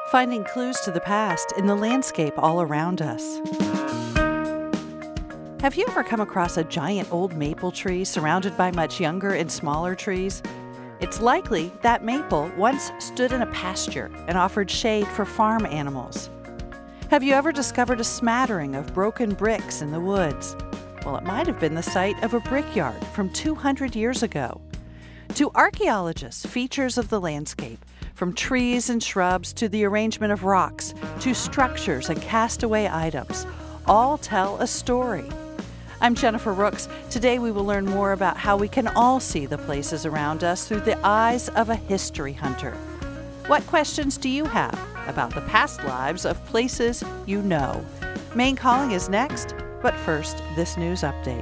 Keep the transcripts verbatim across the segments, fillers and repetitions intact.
finding clues to the past in the landscape all around us. Have you ever come across a giant old maple tree surrounded by much younger and smaller trees? It's likely that maple once stood in a pasture and offered shade for farm animals. Have you ever discovered a smattering of broken bricks in the woods? Well, it might have been the site of a brickyard from two hundred years ago. To archaeologists, features of the landscape, from trees and shrubs to the arrangement of rocks, to structures and castaway items, all tell a story. I'm Jennifer Rooks. Today we will learn more about how we can all see the places around us through the eyes of a history hunter. What questions do you have about the past lives of places you know? Maine Calling is next, but first, this news update.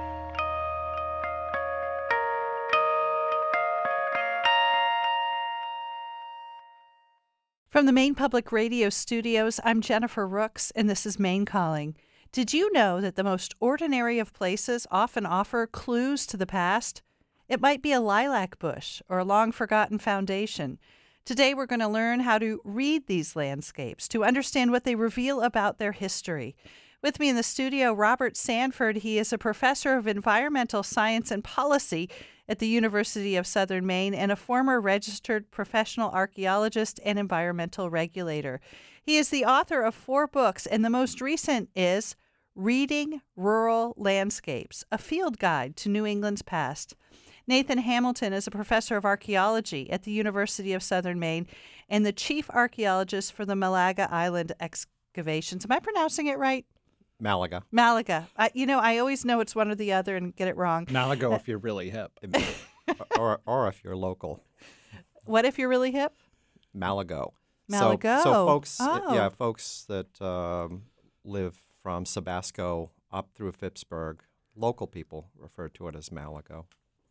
From the Maine Public Radio studios, I'm Jennifer Rooks, and this is Maine Calling. Did you know that the most ordinary of places often offer clues to the past? It might be a lilac bush or a long-forgotten foundation. Today we're going to learn how to read these landscapes, to understand what they reveal about their history. With me in the studio, Robert Sanford. He is a professor of environmental science and policy at the University of Southern Maine and a former registered professional archaeologist and environmental regulator. He is the author of four books, and the most recent is Reading Rural Landscapes, a field guide to New England's past. Nathan Hamilton is a professor of archaeology at the University of Southern Maine and the chief archaeologist for the Malaga Island excavations. Am I pronouncing it right? Malaga. Malaga. I, you know, I always know it's one or the other and get it wrong. Malaga if you're really hip. or or if you're local. What if you're really hip? Malago. Malago. So, so folks, oh. yeah, folks that um, live from Sebasco up through Phippsburg, local people refer to it as Malago.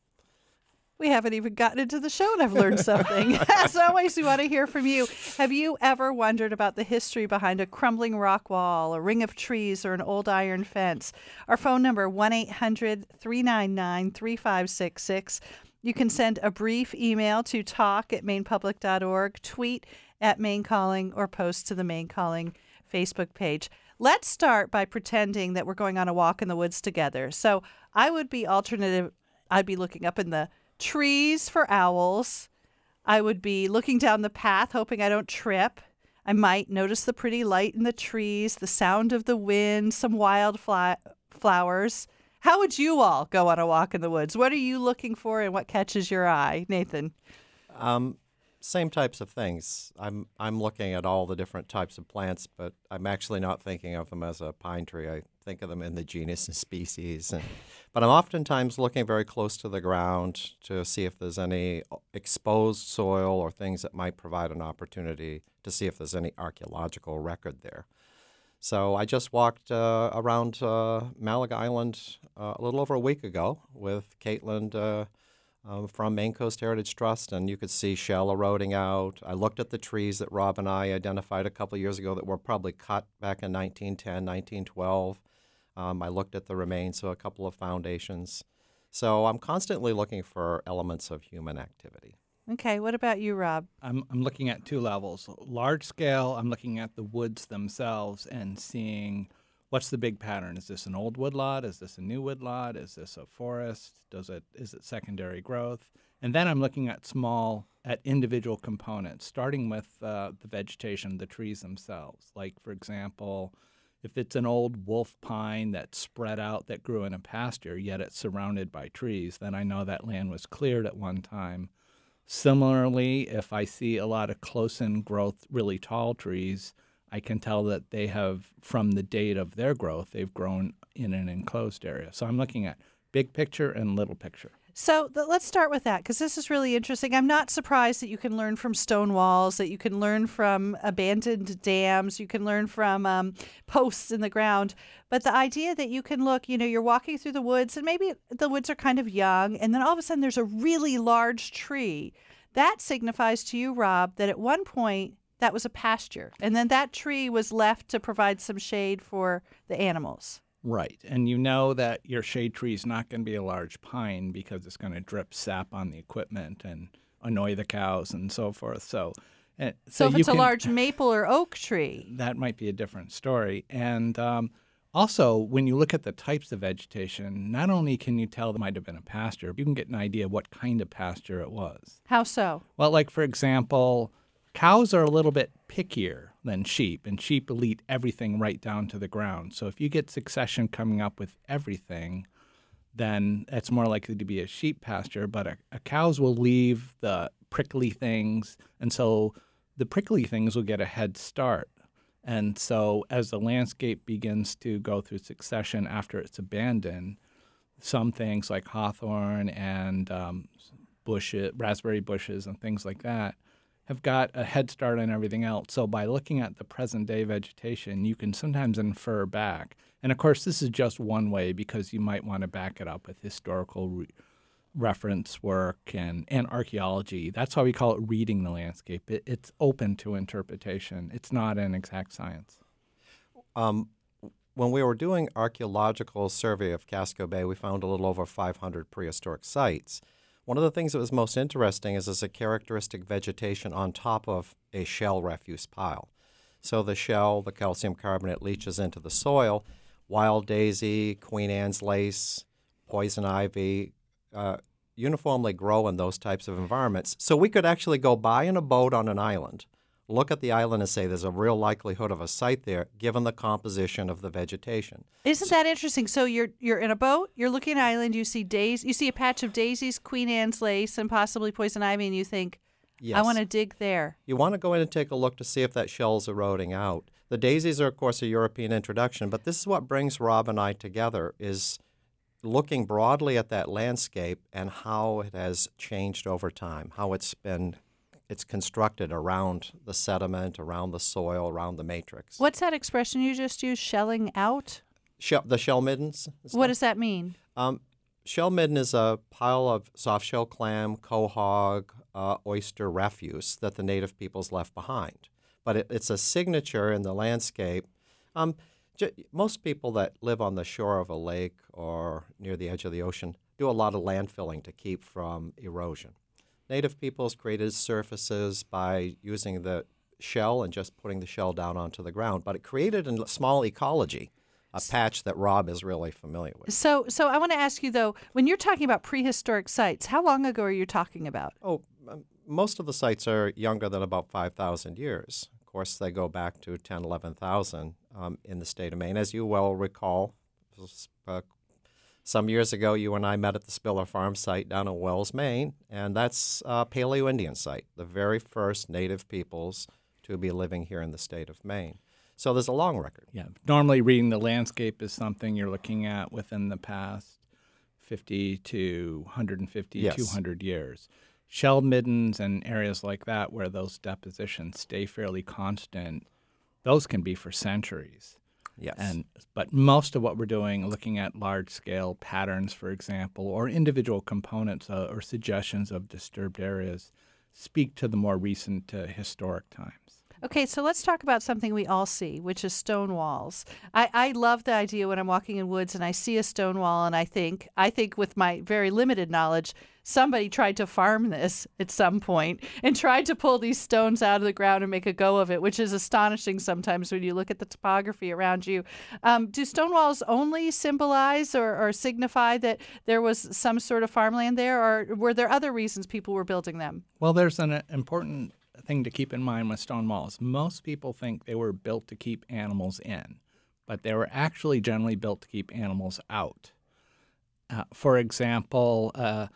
We haven't even gotten into the show and I've learned something. As always, we want to hear from you. Have you ever wondered about the history behind a crumbling rock wall, a ring of trees, or an old iron fence? Our phone number, one eight hundred three nine nine three five six six. You can send a brief email to talk at maine public dot org, tweet at Maine Calling, or post to the Maine Calling Facebook page. Let's start by pretending that we're going on a walk in the woods together. So I would be alternative. I'd be looking up in the trees for owls. I would be looking down the path, hoping I don't trip. I might notice the pretty light in the trees, the sound of the wind, some wild fly- flowers. How would you all go on a walk in the woods? What are you looking for and what catches your eye, Nathan? Um, same types of things. I'm I'm looking at all the different types of plants, but I'm actually not thinking of them as a pine tree. I think of them in the genus and species. And, but I'm oftentimes looking very close to the ground to see if there's any exposed soil or things that might provide an opportunity to see if there's any archaeological record there. So I just walked uh, around uh, Malaga Island uh, a little over a week ago with Caitlin uh, uh, from Maine Coast Heritage Trust, and you could see shell eroding out. I looked at the trees that Rob and I identified a couple of years ago that were probably cut back in nineteen ten, nineteen twelve. Um, I looked at the remains of a couple of foundations. So I'm constantly looking for elements of human activity. Okay, what about you, Rob? I'm I'm looking at two levels. Large scale, I'm looking at the woods themselves and seeing what's the big pattern. Is this an old woodlot? Is this a new woodlot? Is this a forest? Does it is it secondary growth? And then I'm looking at small, at individual components, starting with uh, the vegetation, the trees themselves. Like, for example, if it's an old wolf pine that's spread out that grew in a pasture, yet it's surrounded by trees, then I know that land was cleared at one time. Similarly, if I see a lot of close-in growth, really tall trees, I can tell that they have, from the date of their growth, they've grown in an enclosed area. So I'm looking at big picture and little picture. So th- let's start with that, because this is really interesting. I'm not surprised that you can learn from stone walls, that you can learn from abandoned dams, you can learn from um, posts in the ground. But the idea that you can look, you know, you're walking through the woods, and maybe the woods are kind of young, and then all of a sudden there's a really large tree. That signifies to you, Rob, that at one point that was a pasture, and then that tree was left to provide some shade for the animals. Right. And you know that your shade tree is not going to be a large pine because it's going to drip sap on the equipment and annoy the cows and so forth. So And So, if you it's a can- large maple or oak tree. that might be a different story. And um, also, when you look at the types of vegetation, not only can you tell there might have been a pasture, you can get an idea of what kind of pasture it was. How so? Well, like for example, cows are a little bit pickier than sheep, and sheep will eat everything right down to the ground. So if you get succession coming up with everything, then it's more likely to be a sheep pasture. But a, a cows will leave the prickly things, and so the prickly things will get a head start. And so as the landscape begins to go through succession after it's abandoned, some things like hawthorn and um, bushes, raspberry bushes and things like that have got a head start on everything else. So by looking at the present day vegetation, you can sometimes infer back. And of course, this is just one way because you might want to back it up with historical re- reference work and, and archaeology. That's why we call it reading the landscape. It, it's open to interpretation. It's not an exact science. Um, when we were doing archaeological survey of Casco Bay, we found a little over five hundred prehistoric sites. One of the things that was most interesting is there's a characteristic vegetation on top of a shell refuse pile. So the shell, the calcium carbonate, leaches into the soil. Wild daisy, Queen Anne's lace, poison ivy, uh, uniformly grow in those types of environments. So we could actually go by in a boat on an island, look at the island and say there's a real likelihood of a site there given the composition of the vegetation. Isn't that interesting? So you're you're in a boat, you're looking at an island, you see days, you see a patch of daisies, Queen Anne's lace, and possibly poison ivy, and you think, Yes. I want to dig there. You want to go in and take a look to see if that shell's eroding out. The daisies are, of course, a European introduction, but this is what brings Rob and I together, is looking broadly at that landscape and how it has changed over time, how it's been it's constructed around the sediment, around the soil, around the matrix. What's that expression you just used, shelling out? Shell, the shell middens? What does that mean? Um, shell midden is a pile of soft-shell clam, quahog, uh, oyster refuse that the native peoples left behind. But it, it's a signature in the landscape. Um, j- most people that live on the shore of a lake or near the edge of the ocean do a lot of landfilling to keep from erosion. Native peoples created surfaces by using the shell and just putting the shell down onto the ground. But it created a small ecology, a patch that Rob is really familiar with. So, so I want to ask you though, when you're talking about prehistoric sites, how long ago are you talking about? Oh, um, most of the sites are younger than about five thousand years. Of course, they go back to ten, eleven thousand um, in the state of Maine. As you well recall, uh, some years ago, you and I met at the Spiller Farm site down in Wells, Maine, and that's a Paleo-Indian site, the very first native peoples to be living here in the state of Maine. So there's a long record. Yeah. Normally, reading the landscape is something you're looking at within the past fifty to one hundred fifty, Yes. two hundred years. Shell middens and areas like that where those depositions stay fairly constant, those can be for centuries. Yes. And but most of what we're doing, looking at large-scale patterns, for example, or individual components uh, or suggestions of disturbed areas, speak to the more recent uh, historic times. Okay, so let's talk about something we all see, which is stone walls. I, I love the idea when I'm walking in woods and I see a stone wall and I think, I think with my very limited knowledge, somebody tried to farm this at some point and tried to pull these stones out of the ground and make a go of it, which is astonishing sometimes when you look at the topography around you. Um, do stone walls only symbolize or, or signify that there was some sort of farmland there, or were there other reasons people were building them? Well, there's an important thing to keep in mind with stone walls. Most people think they were built to keep animals in, but they were actually generally built to keep animals out. Uh, for example, uh,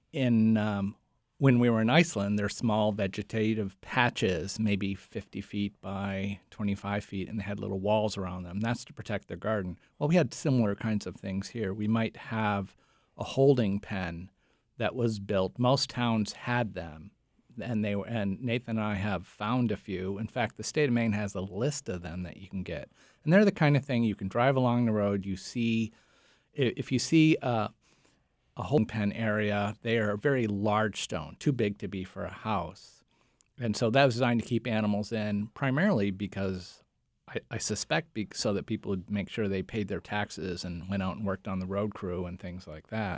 in um, when we were in Iceland, there's small vegetative patches, maybe fifty feet by twenty-five feet, and they had little walls around them. That's to protect their garden. Well, we had similar kinds of things here. We might have a holding pen that was built. Most towns had them. And they were, and Nathan and I have found a few. In fact, the state of Maine has a list of them that you can get, and they're the kind of thing you can drive along the road. You see, if you see a, a holding pen area, they are a very large stone, too big to be for a house, and so that was designed to keep animals in, primarily because I, I suspect be, so that people would make sure they paid their taxes and went out and worked on the road crew and things like that.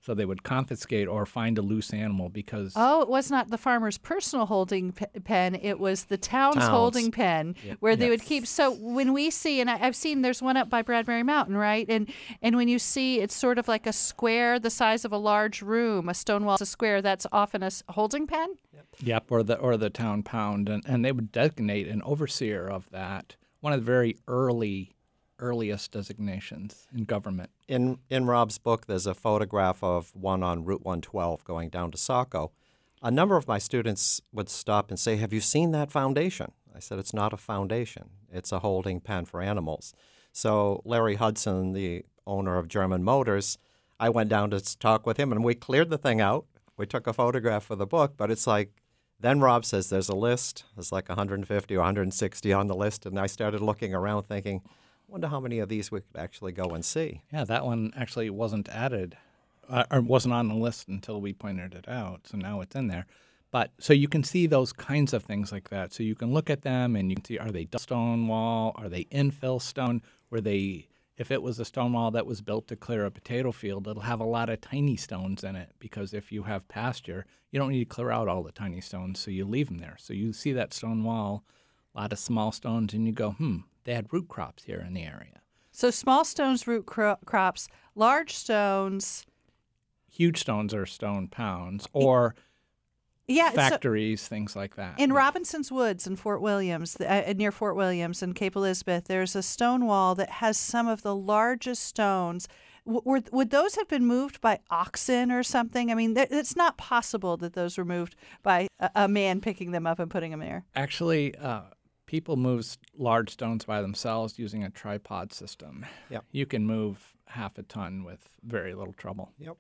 So they would confiscate or find a loose animal because Oh, it was not the farmer's personal holding pe- pen. It was the town's, Town's. holding pen where they would Yes. keep. So when we see, and I, I've seen there's one up by Bradbury Mountain, right? And and when you see, it's sort of like a square the size of a large room. A stone wall is a square. That's often a s- holding pen. Yep, or the or the town pound, and, and they would designate an overseer of that. One of the very early, earliest designations in government. In in Rob's book, there's a photograph of one on Route one twelve going down to Saco. A number of my students would stop and say, "Have you seen that foundation?" I said, "It's not a foundation. It's a holding pen for animals." So Larry Hudson, the owner of German Motors, I went down to talk with him, and we cleared the thing out. We took a photograph for the book, but it's like, then Rob says there's a list. There's like one hundred fifty or one hundred sixty on the list, and I started looking around thinking, I wonder how many of these we could actually go and see. Yeah, that one actually wasn't added, uh, or wasn't on the list until we pointed it out. So now it's in there. But so you can see those kinds of things like that. So you can look at them and you can see, are they dust stone wall? Are they infill stone? Were they, if it was a stone wall that was built to clear a potato field, it'll have a lot of tiny stones in it because if you have pasture, you don't need to clear out all the tiny stones, so you leave them there. So you see that stone wall, a lot of small stones, and you go, hmm, they had root crops here in the area. So small stones, root cro- crops, large stones. Huge stones are stone pounds or Yeah, so factories, things like that. in Yeah. Robinson's Woods in Fort Williams, uh, near Fort Williams and Cape Elizabeth, there's a stone wall that has some of the largest stones. W- were, would those have been moved by oxen or something? I mean, th- it's not possible that those were moved by a, a man picking them up and putting them there. Actually, uh, people move s- large stones by themselves using a tripod system. Yep. You can move half a ton with very little trouble. Yep.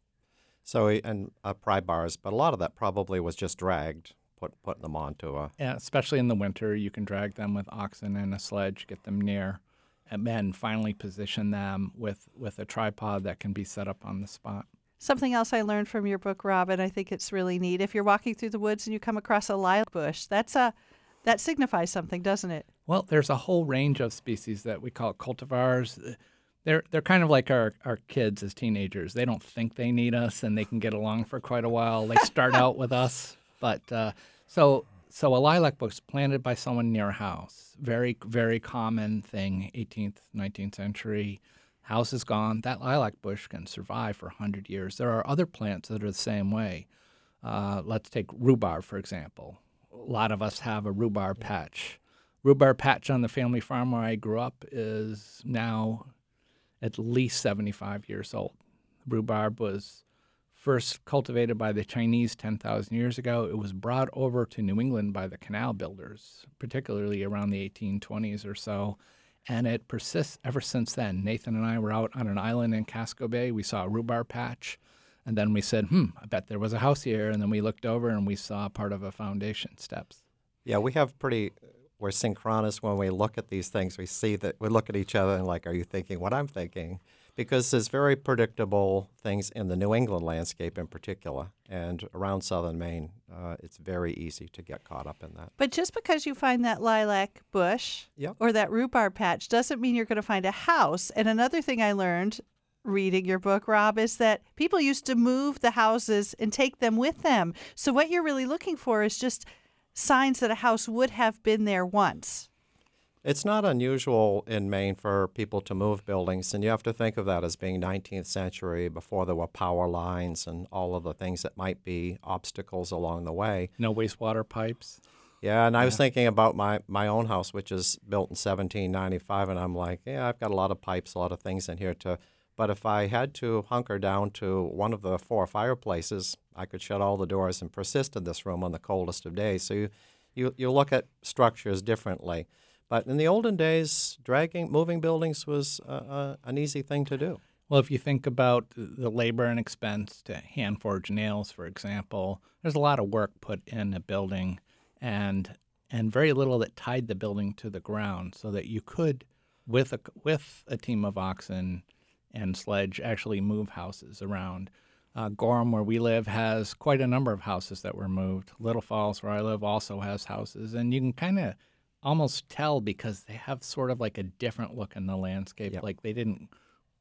So, and uh, pry bars, but a lot of that probably was just dragged, put putting them onto a. Yeah, especially in the winter, you can drag them with oxen and a sledge, get them near, and then finally position them with, with a tripod that can be set up on the spot. Something else I learned from your book, Robin, I think it's really neat. If you're walking through the woods and you come across a lilac bush, that's a that signifies something, doesn't it? Well, there's a whole range of species that we call cultivars. They're they're kind of like our, our kids as teenagers. They don't think they need us, and they can get along for quite a while. They start out with us, but uh, so so a lilac bush planted by someone near a house. Very very common thing, eighteenth, nineteenth century. House is gone. That lilac bush can survive for one hundred years. There are other plants that are the same way. Uh, let's take rhubarb, for example. A lot of us have a rhubarb patch. Rhubarb patch on the family farm where I grew up is now at least seventy-five years old. Rhubarb was first cultivated by the Chinese ten thousand years ago. It was brought over to New England by the canal builders, particularly around the eighteen twenties or so, and it persists ever since then. Nathan and I were out on an island in Casco Bay. We saw a rhubarb patch, and then we said, hmm, I bet there was a house here, and then we looked over and we saw part of a foundation steps. Yeah, we have pretty. We're synchronous when we look at these things. We see that we look at each other and like, are you thinking what I'm thinking? Because there's very predictable things in the New England landscape in particular, and around southern Maine, uh, it's very easy to get caught up in that. But just because you find that lilac bush Yep. or that rhubarb patch doesn't mean you're going to find a house. And another thing I learned reading your book, Rob, is that people used to move the houses and take them with them. So what you're really looking for is just signs that a house would have been there once. It's not unusual in Maine for people to move buildings, and you have to think of that as being nineteenth century, before there were power lines and all of the things that might be obstacles along the way. No wastewater pipes. Yeah, and I was thinking about my, my own house, which is built in seventeen ninety-five, and I'm like, yeah, I've got a lot of pipes, a lot of things in here to, but if I had to hunker down to one of the four fireplaces, I could shut all the doors and persist in this room on the coldest of days. So you, you, you look at structures differently. But in the olden days, dragging, moving buildings was uh, uh, an easy thing to do. Well, if you think about the labor and expense to hand forge nails, for example, there's a lot of work put in a building, and and very little that tied the building to the ground, so that you could, with a with a team of oxen and sledge, actually move houses around. Uh, Gorham, where we live, has quite a number of houses that were moved. Little Falls, where I live, also has houses, and you can kind of almost tell because they have sort of like a different look in the landscape. Yep. Like they didn't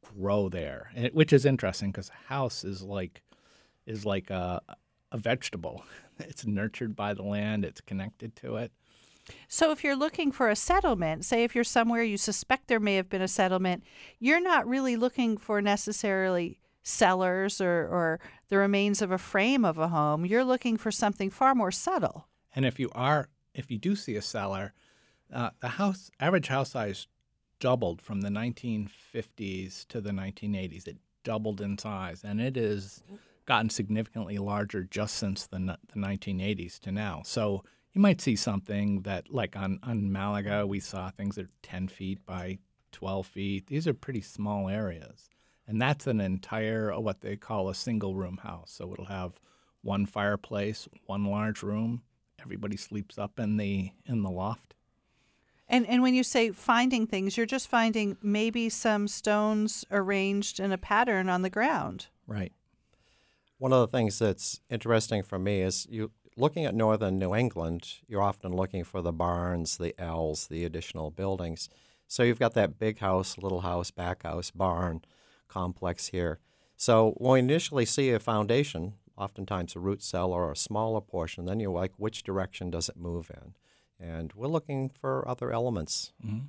grow there, and it- which is interesting because a house is like is like a, a vegetable. It's nurtured by the land. It's connected to it. So if you're looking for a settlement, say if you're somewhere you suspect there may have been a settlement, you're not really looking for necessarily cellars or, or the remains of a frame of a home. You're looking for something far more subtle. And if you are, if you do see a cellar, uh, the house average house size doubled from the nineteen fifties to the nineteen eighties. It doubled in size, and it has gotten significantly larger just since the, n- the nineteen eighties to now. So you might see something that, like on, on Malaga, we saw things that are ten feet by twelve feet. These are pretty small areas. And that's an entire, uh, what they call a single room house. So it'll have one fireplace, one large room. Everybody sleeps up in the in the loft. And and when you say finding things, you're just finding maybe some stones arranged in a pattern on the ground. Right. One of the things that's interesting for me is you looking at northern New England, you're often looking for the barns, the ells, the additional buildings. So you've got that big house, little house, back house, barn complex here. So when we initially see a foundation, oftentimes a root cellar or a smaller portion, then you're like, which direction does it move in? And we're looking for other elements. Mm-hmm.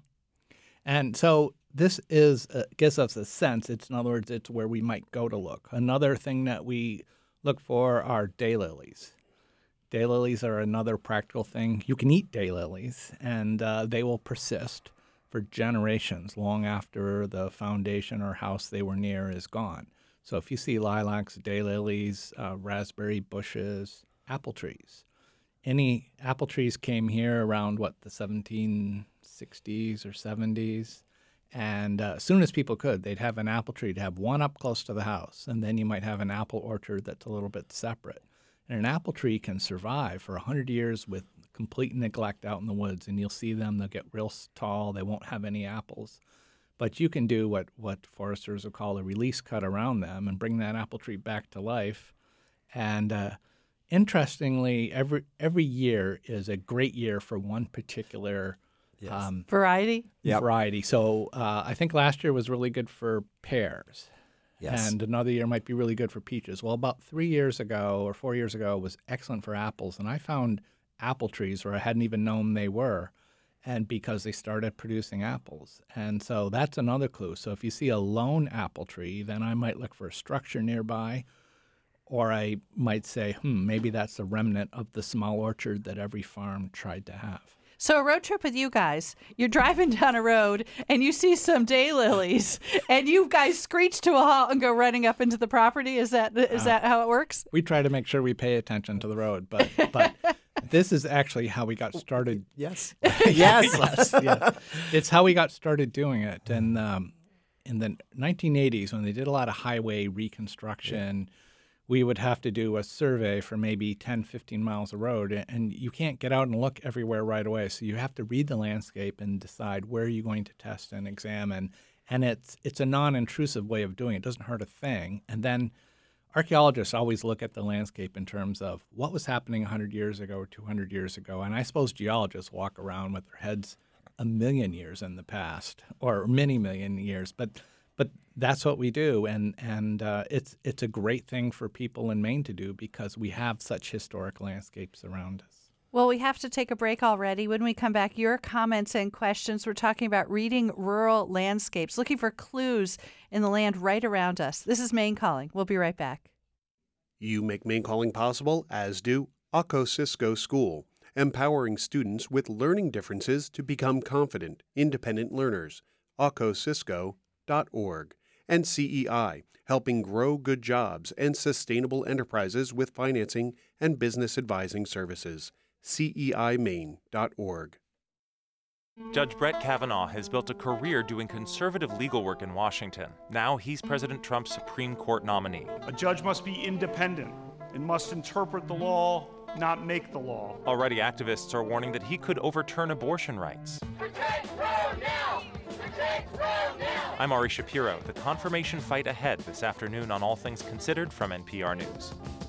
And so this is uh, gives us a sense. It's in other words, it's where we might go to look. Another thing that we look for are daylilies. Daylilies are another practical thing. You can eat daylilies, and uh, they will persist for generations, long after the foundation or house they were near is gone. So if you see lilacs, daylilies, uh, raspberry bushes, apple trees, any apple trees came here around, what, the seventeen sixties or seventies. And uh, as soon as people could, they'd have an apple tree to have one up close to the house. And then you might have an apple orchard that's a little bit separate. And an apple tree can survive for one hundred years with complete neglect out in the woods. And you'll see them, they'll get real tall, they won't have any apples. But you can do what, what foresters will call a release cut around them and bring that apple tree back to life. And uh, interestingly, every every year is a great year for one particular Yes. um, Variety? Yep. variety. So uh, I think last year was really good for pears. Yes. And another year might be really good for peaches. Well, about three years ago or four years ago was excellent for apples. And I found apple trees where I hadn't even known they were, and because they started producing apples. And so that's another clue. So if you see a lone apple tree, then I might look for a structure nearby, or I might say, hmm, maybe that's a remnant of the small orchard that every farm tried to have. So a road trip with you guys, you're driving down a road and you see some daylilies and you guys screech to a halt and go running up into the property. Is that is Uh, that how it works? We try to make sure we pay attention to the road, but but this is actually how we got started. Yes. yes, yes, yes. It's how we got started doing it. And um, in the nineteen eighties, when they did a lot of highway reconstruction, we would have to do a survey for maybe ten, fifteen miles of road, and you can't get out and look everywhere right away. So you have to read the landscape and decide where you're going to test and examine. And it's it's a non-intrusive way of doing it. It doesn't hurt a thing. And then archaeologists always look at the landscape in terms of what was happening one hundred years ago or two hundred years ago. And I suppose geologists walk around with their heads a million years in the past, or many million years. But But that's what we do, and and uh, it's it's a great thing for people in Maine to do because we have such historic landscapes around us. Well, we have to take a break already. When we come back, your comments and questions. We're talking about reading rural landscapes, looking for clues in the land right around us. This is Maine Calling. We'll be right back. You make Maine Calling possible, as do Oco-Cisco School, empowering students with learning differences to become confident, independent learners. Oco Cisco dot org, and C E I, helping grow good jobs and sustainable enterprises with financing and business advising services. C E I Maine dot org. Judge Brett Kavanaugh has built a career doing conservative legal work in Washington. Now he's President Trump's Supreme Court nominee. A judge must be independent and must interpret the law, not make the law. Already, activists are warning that he could overturn abortion rights. Protect Roe now! Protect Roe now! I'm Ari Shapiro. The confirmation fight ahead this afternoon on All Things Considered from N P R News.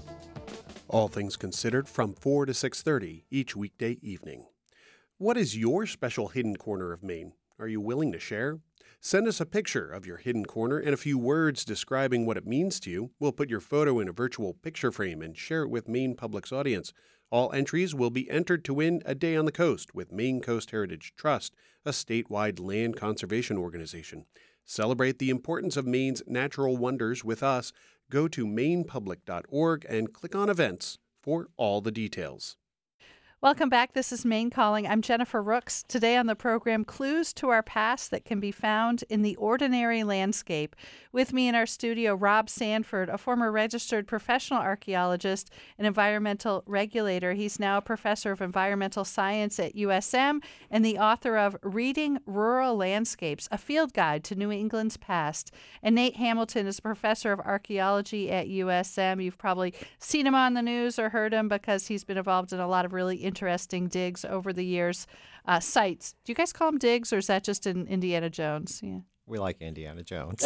All Things Considered from four to six thirty each weekday evening. What is your special hidden corner of Maine? Are you willing to share? Send us a picture of your hidden corner and a few words describing what it means to you. We'll put your photo in a virtual picture frame and share it with Maine Public's audience. All entries will be entered to win a day on the coast with Maine Coast Heritage Trust, a statewide land conservation organization. Celebrate the importance of Maine's natural wonders with us. Go to maine public dot org and click on events for all the details. Welcome back. This is Maine Calling. I'm Jennifer Rooks. Today on the program, clues to our past that can be found in the ordinary landscape. With me in our studio, Rob Sanford, a former registered professional archaeologist and environmental regulator. He's now a professor of environmental science at U S M and the author of Reading Rural Landscapes, a field guide to New England's past. And Nate Hamilton is a professor of archaeology at U S M. You've probably seen him on the news or heard him because he's been involved in a lot of really interesting digs over the years. Uh, sites. Do you guys call them digs, or is that just in Indiana Jones? Yeah. We like Indiana Jones.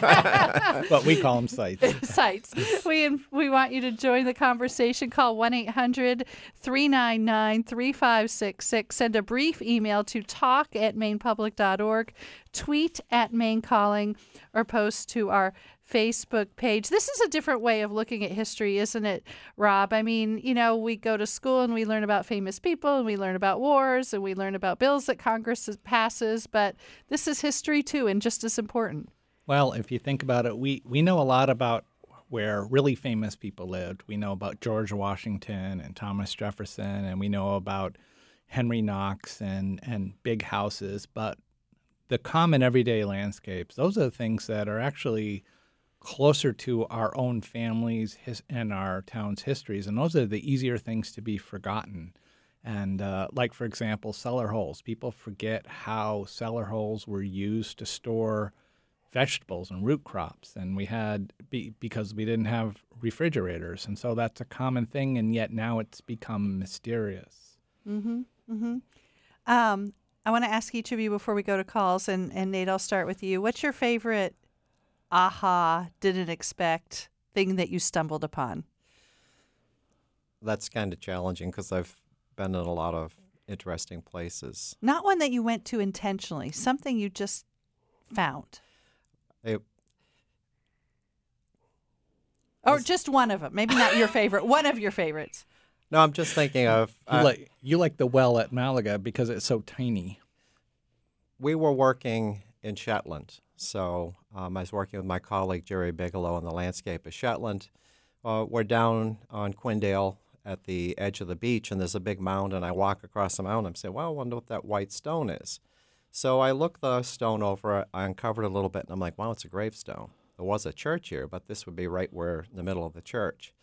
But we call them sites. Sites. We we want you to join the conversation. Call one eight hundred three nine nine three five six six. Send a brief email to talk at maine public dot org. Tweet at Maine Calling, or post to our Facebook page. This is a different way of looking at history, isn't it, Rob? I mean, you know, we go to school and we learn about famous people and we learn about wars and we learn about bills that Congress passes, but this is history too, and just as important. Well, if you think about it, we, we know a lot about where really famous people lived. We know about George Washington and Thomas Jefferson, and we know about Henry Knox and, and big houses, but the common everyday landscapes, those are the things that are actually closer to our own families his, and our town's histories, and those are the easier things to be forgotten. And uh, like, for example, cellar holes. People forget how cellar holes were used to store vegetables and root crops, and we had be, because we didn't have refrigerators, and so that's a common thing, and yet now it's become mysterious. Mm-hmm. Mm-hmm. Um, I want to ask each of you before we go to calls, and, and Nate, I'll start with you. What's your favorite aha, didn't expect thing that you stumbled upon? That's kind of challenging because I've been in a lot of interesting places. Not one that you went to intentionally, something you just found. It, or just one of them. Maybe not your favorite, one of your favorites. no, I'm just thinking of... You, Uh, like, you like the well at Malaga because it's so tiny. we were working in Shetland. So um, I was working with my colleague Jerry Bigelow on the landscape of Shetland. Uh, we're down on Quindale at the edge of the beach, and there's a big mound, and I walk across the mound and say, well, I wonder what that white stone is. So I look the stone over, I uncovered it a little bit, and I'm like, wow, it's a gravestone. There was a church here, but this would be right where in the middle of the church.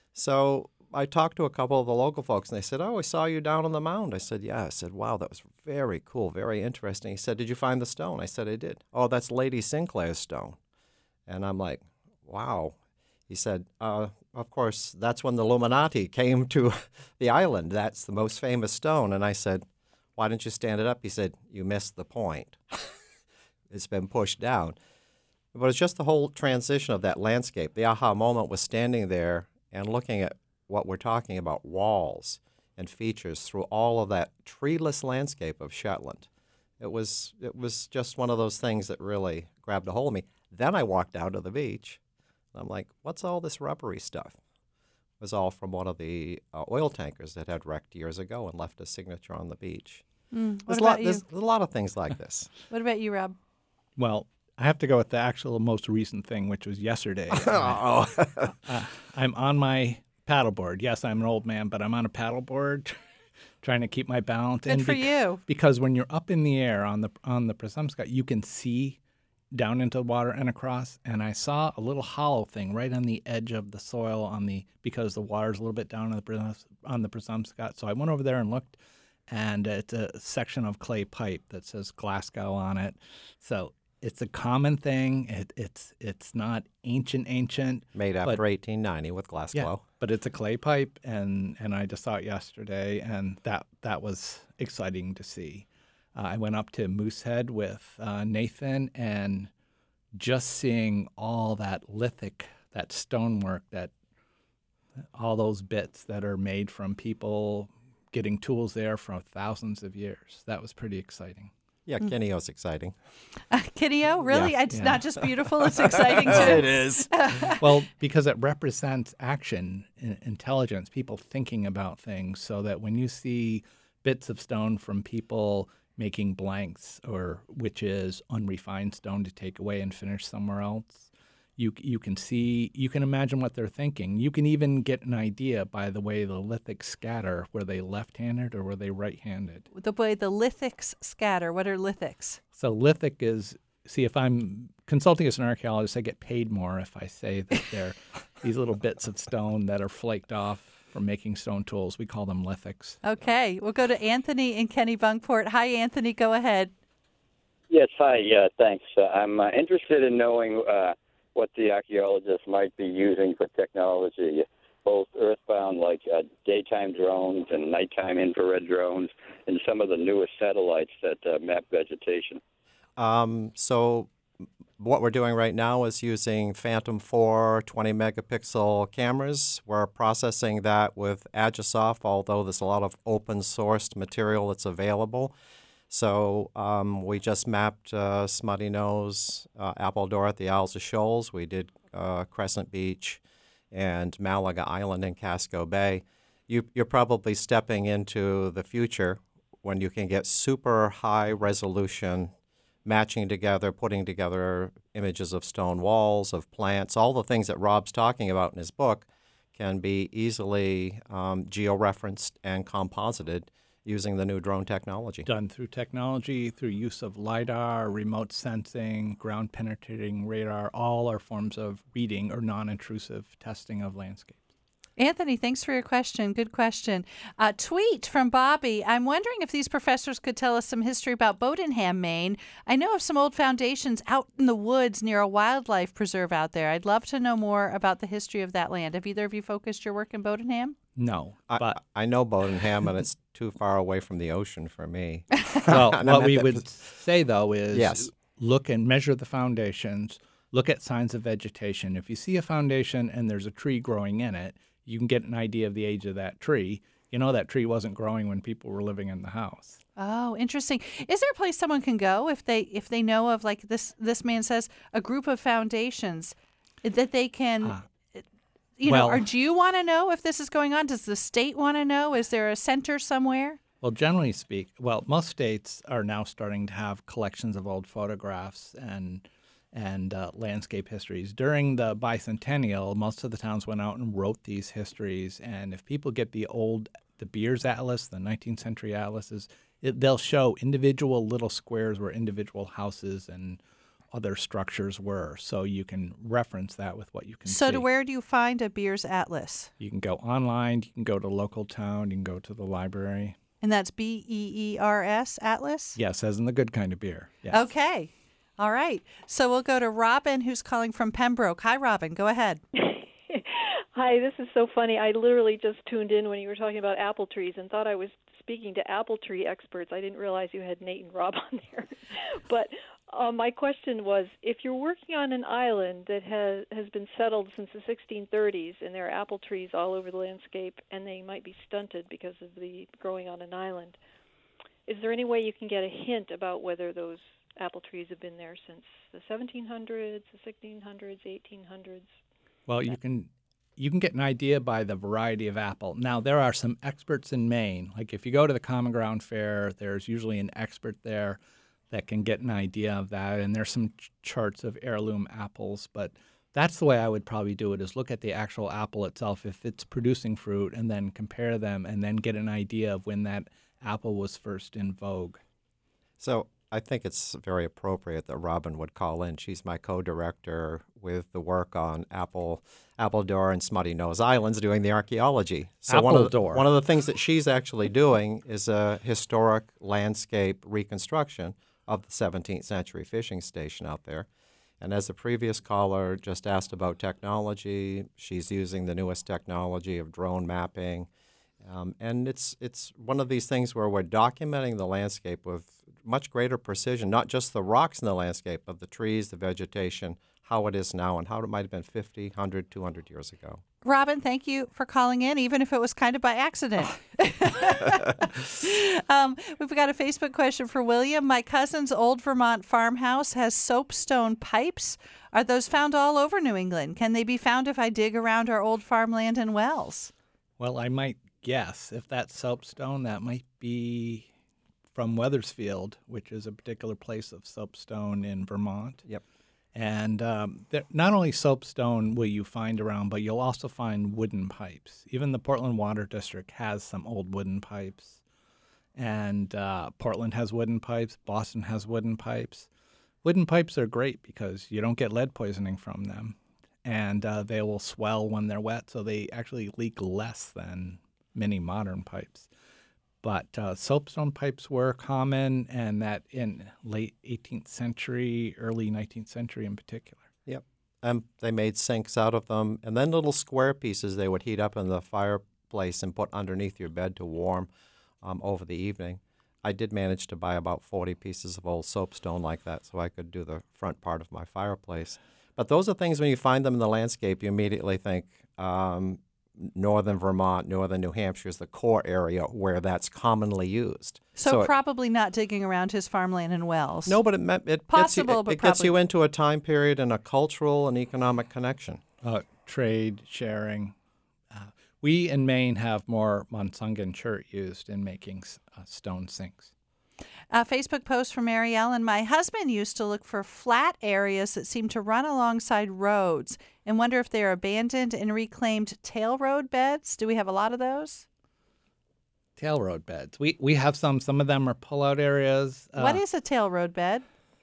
So I talked to a couple of the local folks, and they said, oh, I saw you down on the mound. I said, yeah. I said, wow, that was very cool, very interesting. He said, did you find the stone? I said, I did. Oh, that's Lady Sinclair's stone. And I'm like, wow. He said, uh, of course, that's when the Illuminati came to the island. That's the most famous stone. And I said, why didn't you stand it up? He said, you missed the point. It's been pushed down. But it's just the whole transition of that landscape. The aha moment was standing there and looking at what we're talking about, walls and features through all of that treeless landscape of Shetland. It was it was just one of those things that really grabbed a hold of me. Then I walked down to the beach, and I'm like, what's all this rubbery stuff? It was all from one of the uh, oil tankers that had wrecked years ago and left a signature on the beach. Mm, what There's, a about lot, you? there's a lot of things like this. What about you, Rob? Well, I have to go with the actual most recent thing, which was yesterday. Oh. uh, I'm on my paddleboard. Yes, I'm an old man, but I'm on a paddleboard trying to keep my balance. Good and for bec- you. Because when you're up in the air on the on the Presumpscot, you can see down into the water and across. And I saw a little hollow thing right on the edge of the soil on the because the water's a little bit down on the Presums- on the Presumpscot. So I went over there and looked, and it's a section of clay pipe that says Glasgow on it. So it's a common thing. It, it's it's not ancient, ancient. Made after but, eighteen ninety with Glasgow. Yeah, but it's a clay pipe, and, and I just saw it yesterday, and that, that was exciting to see. Uh, I went up to Moosehead with uh, Nathan, and just seeing all that lithic, that stonework, that all those bits that are made from people getting tools there for thousands of years, that was pretty exciting. Yeah, Kinneo's exciting. Uh, Kineo, really? Yeah, It's yeah. not just beautiful, it's exciting Oh, too. it is. Well, because it represents action, i- intelligence, people thinking about things, so that when you see bits of stone from people making blanks, or which is unrefined stone to take away and finish somewhere else, you you can see, you can imagine what they're thinking. You can even get an idea by the way the lithics scatter. Were they left-handed or were they right-handed? The way the lithics scatter. What are lithics? So lithic is, see, if I'm consulting as an archaeologist, I get paid more if I say that they're these little bits of stone that are flaked off from making stone tools. We call them lithics. Okay, we'll go to Anthony in Kennebunkport. Hi, Anthony. Go ahead. Yes, hi. Yeah, thanks. Uh, I'm uh, interested in knowing uh, what the archaeologists might be using for technology, both earthbound, like uh, daytime drones and nighttime infrared drones, and some of the newest satellites that uh, map vegetation. Um, so what we're doing right now is using Phantom four twenty megapixel cameras. We're processing that with Agisoft, although there's a lot of open sourced material that's available. So um, we just mapped uh, Smutty Nose, uh, Appledore at the Isles of Shoals. We did uh, Crescent Beach and Malaga Island in Casco Bay. You, you're probably stepping into the future when you can get super high resolution matching together, putting together images of stone walls, of plants, all the things that Rob's talking about in his book can be easily um, georeferenced and composited using the new drone technology. Done through technology, through use of LiDAR, remote sensing, ground penetrating radar, all are forms of reading or non-intrusive testing of landscapes. Anthony, thanks for your question. Good question. Uh, tweet from Bobby. I'm wondering if these professors could tell us some history about Bodenham, Maine. I know of some old foundations out in the woods near a wildlife preserve out there. I'd love to know more about the history of that land. Have either of you focused your work in Bodenham? No, I, but I know Bodenham, and it's too far away from the ocean for me. well, And I what meant we that- would say though is Yes. look and measure the foundations, look at signs of vegetation. If you see a foundation and there's a tree growing in it, you can get an idea of the age of that tree. You know that tree wasn't growing when people were living in the house. Oh, interesting. Is there a place someone can go if they if they know of, like this this man says, a group of foundations that they can Ah. you know, Well- or do you want to know if this is going on? Does the state want to know? Is there a center somewhere? Well, generally speak, well, most states are now starting to have collections of old photographs and and uh, landscape histories. During the bicentennial, most of the towns went out and wrote these histories. And if people get the old, the Beers Atlas, the nineteenth century atlases, it, they'll show individual little squares where individual houses and other structures were. So you can reference that with what you can So see. to where do you find a Beers Atlas? You can go online, you can go to local town, you can go to the library. And that's B E E R S, Atlas? Yes, as in the good kind of beer. Yes. Okay. All right. So we'll go to Robin, who's calling from Pembroke. Hi, Robin. Go ahead. Hi, this is so funny. I literally just tuned in when you were talking about apple trees and thought I was speaking to apple tree experts. I didn't realize you had Nate and Rob on there. But uh, my question was, if you're working on an island that has has been settled since the sixteen thirties and there are apple trees all over the landscape and they might be stunted because of the growing on an island, is there any way you can get a hint about whether those apple trees have been there since the seventeen hundreds, the sixteen hundreds, eighteen hundreds? Well, you can you can get an idea by the variety of apple. Now, there are some experts in Maine. Like if you go to the Common Ground Fair, there's usually an expert there that can get an idea of that. And there's some ch- charts of heirloom apples. But that's the way I would probably do it, is look at the actual apple itself, if it's producing fruit, and then compare them and then get an idea of when that apple was first in vogue. So I think it's very appropriate that Robin would call in. She's my co-director with the work on Apple, Appledore and Smutty Nose Islands doing the archaeology. So one of the, Appledore. one of the things that she's actually doing is a historic landscape reconstruction of the seventeenth century fishing station out there. And as the previous caller just asked about technology, she's using the newest technology of drone mapping. Um, and it's it's one of these things where we're documenting the landscape with much greater precision, not just the rocks in the landscape, but the trees, the vegetation, how it is now, and how it might have been fifty, one hundred, two hundred years ago. Robin, thank you for calling in, even if it was kind of by accident. um, we've got a Facebook question for William. My cousin's old Vermont farmhouse has soapstone pipes. Are those found all over New England? Can they be found if I dig around our old farmland and wells? Well, I might guess if that's soapstone, that might be from Weathersfield, which is a particular place of soapstone in Vermont. Yep. And um, there, not only soapstone will you find around, but you'll also find wooden pipes. Even the Portland Water District has some old wooden pipes. And uh, Portland has wooden pipes. Boston has wooden pipes. Wooden pipes are great because you don't get lead poisoning from them. And uh, they will swell when they're wet, so they actually leak less than many modern pipes. But uh, soapstone pipes were common, and that in late eighteenth century, early nineteenth century in particular. Yep. And they made sinks out of them, and then little square pieces they would heat up in the fireplace and put underneath your bed to warm um, over the evening. I did manage to buy about forty pieces of old soapstone like that so I could do the front part of my fireplace. But those are things, when you find them in the landscape, you immediately think um, northern Vermont, northern New Hampshire is the core area where that's commonly used. So, So it- probably not digging around his farmland and wells. No, but it, me- it Possible, gets you, it, but it gets you probably- into a time period and a cultural and economic connection. Uh, trade, sharing. Uh, we in Maine have more Monsungan chert used in making uh, stone sinks. A Facebook post from Mary Ellen. My husband used to look for flat areas that seem to run alongside roads and wonder if they're abandoned and reclaimed tail road beds. Do we have a lot of those? Tail road beds. We we have some. Some of them are pull-out areas. What Uh, is a tail road bed?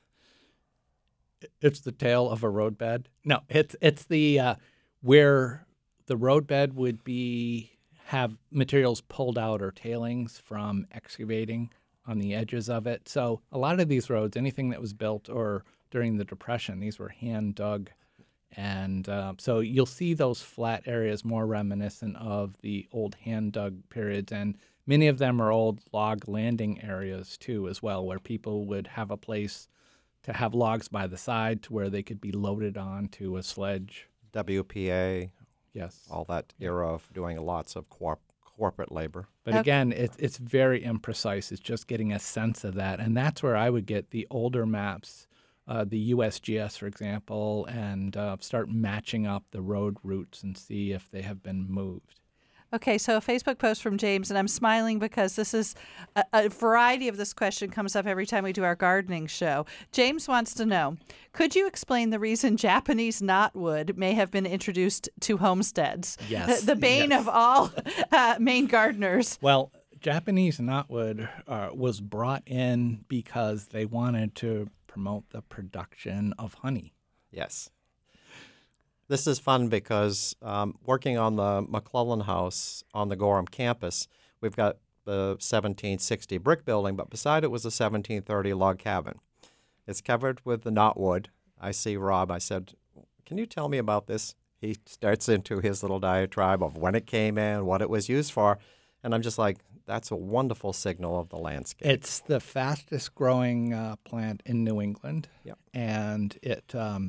It's the tail of a roadbed. No, it's it's the uh, where the roadbed would be have materials pulled out or tailings from excavating on the edges of it. So a lot of these roads, anything that was built or during the Depression, these were hand dug, and uh, so you'll see those flat areas more reminiscent of the old hand dug periods, and many of them are old log landing areas too, as well, where people would have a place to have logs by the side to where they could be loaded onto a sledge. W P A, Yes. all that era of doing lots of corp- corporate labor. But again, it's it's very imprecise. It's just getting a sense of that. And that's where I would get the older maps, uh, the U S G S, for example, and uh, start matching up the road routes and see if they have been moved. Okay, so a Facebook post from James, and I'm smiling because this is a, a variety of this question comes up every time we do our gardening show. James wants to know, could you explain the reason Japanese knotwood may have been introduced to homesteads? Yes, The, the bane yes. of all uh, Maine gardeners. Well, Japanese knotwood uh, was brought in because they wanted to promote the production of honey. Yes. This is fun because um, working on the McClellan House on the Gorham campus, we've got the seventeen sixty brick building, but beside it was a seventeen thirty log cabin. It's covered with the knotwood. I see Rob. I said, can you tell me about this? He starts into his little diatribe of when it came in, what it was used for, and I'm just like, that's a wonderful signal of the landscape. It's the fastest growing uh, plant in New England, Yep. and it um,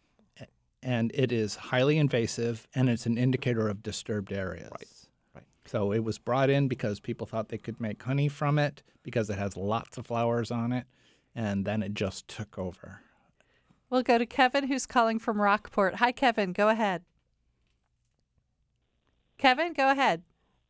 and it is highly invasive, and it's an indicator of disturbed areas. Right, right. So it was brought in because people thought they could make honey from it because it has lots of flowers on it, and then it just took over. We'll go to Kevin, who's calling from Rockport. Hi, Kevin. Go ahead. Kevin, go ahead.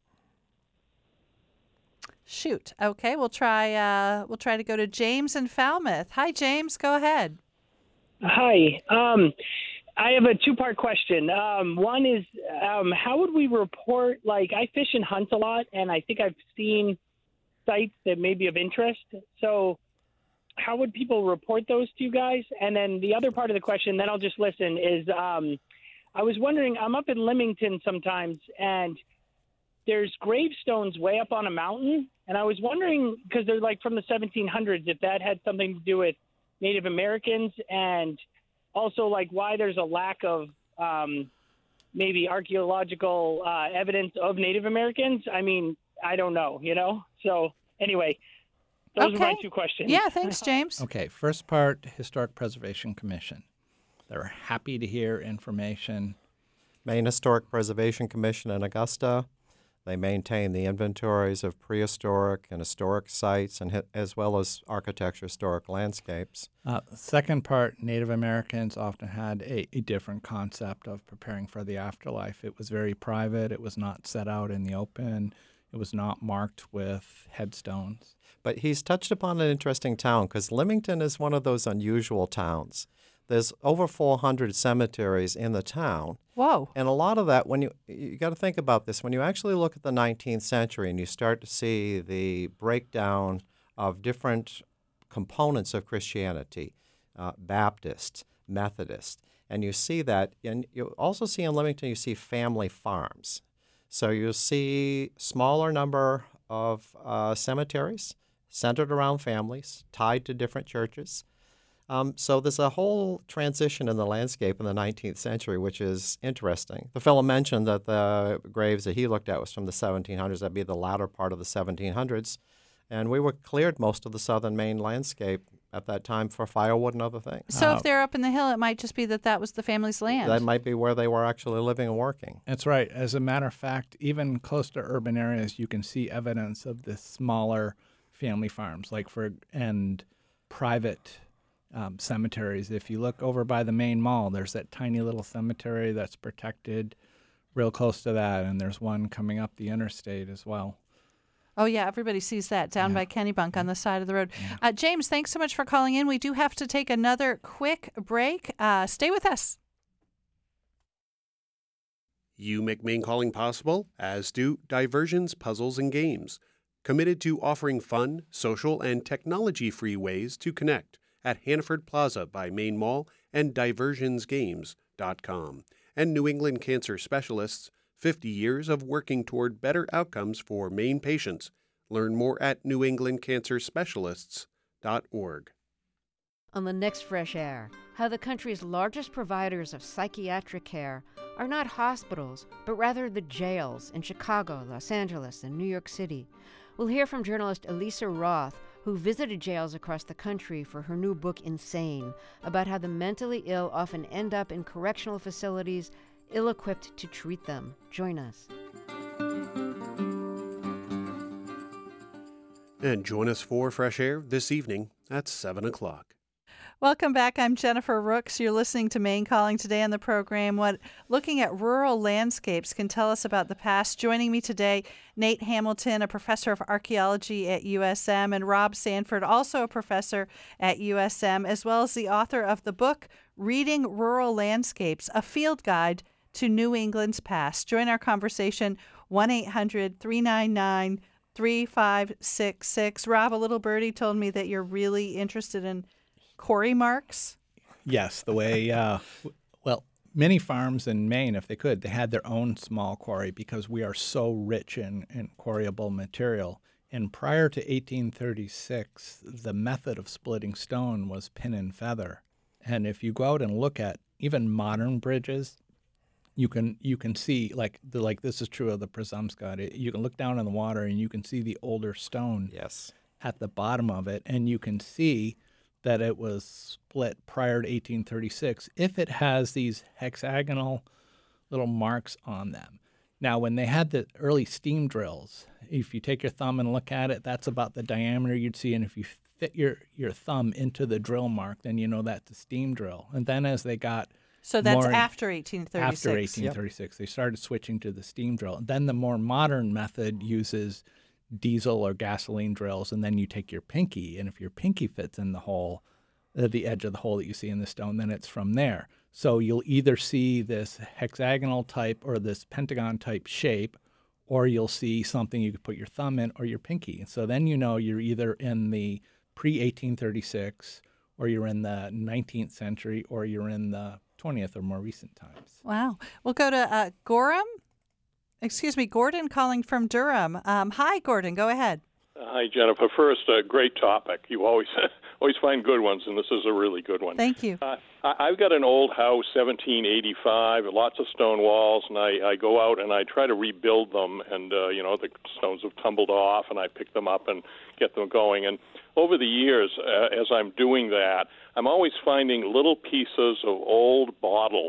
Shoot. Okay, we'll try. Uh, we'll try to go to James in Falmouth. Hi, James. Go ahead. Hi. Um, I have a two-part question. Um, one is, um, how would we report? Like, I fish and hunt a lot, and I think I've seen sites that may be of interest. So, how would people report those to you guys? And then the other part of the question, then I'll just listen, is um, I was wondering, I'm up in Leamington sometimes, and there's gravestones way up on a mountain, and I was wondering, because they're like from the seventeen hundreds, if that had something to do with Native Americans, and also like why there's a lack of um, maybe archaeological uh, evidence of Native Americans. I mean, I don't know, you know? So anyway, those are my two questions. Yeah, thanks, James. Okay, first part, Historic Preservation Commission. They're happy to hear information. Maine Historic Preservation Commission in Augusta. They maintain the inventories of prehistoric and historic sites, and as well as architecture, historic landscapes. Uh, second part, Native Americans often had a, a different concept of preparing for the afterlife. It was very private. It was not set out in the open. It was not marked with headstones. But he's touched upon an interesting town because Leamington is one of those unusual towns. There's over four hundred cemeteries in the town. Whoa. And a lot of that, when you you got to think about this, when you actually look at the nineteenth century and you start to see the breakdown of different components of Christianity, uh, Baptist, Methodist, and you see that, and you also see in Leamington, you see family farms. So you see smaller number of uh, cemeteries centered around families, tied to different churches. Um, so there's a whole transition in the landscape in the nineteenth century, which is interesting. The fellow mentioned that the graves that he looked at was from the seventeen hundreds. That'd be the latter part of the seventeen hundreds. And we were cleared most of the southern Maine landscape at that time for firewood and other things. So Uh, if they're up in the hill, it might just be that that was the family's land. That might be where they were actually living and working. That's right. As a matter of fact, even close to urban areas, you can see evidence of the smaller family farms, like for and private um, cemeteries. If you look over by the main mall, there's that tiny little cemetery that's protected real close to that, and there's one coming up the interstate as well. Oh, yeah, everybody sees that down by Kennebunk on the side of the road. Uh, James, thanks so much for calling in. We do have to take another quick break. Uh, stay with us. You make Maine Calling possible, as do Diversions, Puzzles, and Games, committed to offering fun, social, and technology-free ways to connect at Hannaford Plaza by Main Mall and diversions games dot com. And New England Cancer Specialists, fifty years of working toward better outcomes for Maine patients. Learn more at new england cancer specialists dot org. On the next Fresh Air, how the country's largest providers of psychiatric care are not hospitals, but rather the jails in Chicago, Los Angeles, and New York City. We'll hear from journalist Elisa Roth, who visited jails across the country for her new book, Insane, about how the mentally ill often end up in correctional facilities ill-equipped to treat them. Join us. And join us for Fresh Air this evening at seven o'clock. Welcome back. I'm Jennifer Rooks. You're listening to Maine Calling. Today on the program, what looking at rural landscapes can tell us about the past. Joining me today, Nate Hamilton, a professor of archaeology at U S M, and Rob Sanford, also a professor at U S M, as well as the author of the book, Reading Rural Landscapes, a field guide to New England's past. Join our conversation, one eight hundred three nine nine three five six six. Rob, a little birdie told me that you're really interested in quarry marks? Yes, the way, uh, well, many farms in Maine, if they could, they had their own small quarry because we are so rich in, in quarryable material. And prior to eighteen thirty-six, the method of splitting stone was pin and feather. And if you go out and look at even modern bridges, you can you can see, like the, like this is true of the Presumpscot, you can look down in the water and you can see the older stone yes. at the bottom of it, and you can see that it was split prior to eighteen thirty-six if it has these hexagonal little marks on them. Now, when they had the early steam drills, if you take your thumb and look at it, that's about the diameter you'd see, and if you fit your, your thumb into the drill mark, then you know that's a steam drill. And then as they got So that's more, after eighteen thirty-six. After eighteen thirty-six, yep. They started switching to the steam drill. And then the more modern method uses diesel or gasoline drills, and then you take your pinky, and if your pinky fits in the hole, uh, the edge of the hole that you see in the stone, then it's from there. So you'll either see this hexagonal type or this pentagon type shape, or you'll see something you could put your thumb in or your pinky. So then you know you're either in the pre-eighteen thirty-six, or you're in the nineteenth century, or you're in the twentieth or more recent times. Wow. We'll go to uh, Gorham. Excuse me, Gordon calling from Durham. Um, hi, Gordon. Go ahead. Uh, hi, Jennifer. First, a uh, great topic. You always always find good ones, and this is a really good one. Thank you. Uh, I, I've got an old house, seventeen eighty-five, lots of stone walls, and I, I go out and I try to rebuild them, and, uh, you know, the stones have tumbled off, and I pick them up and get them going. And over the years, uh, as I'm doing that, I'm always finding little pieces of old bottles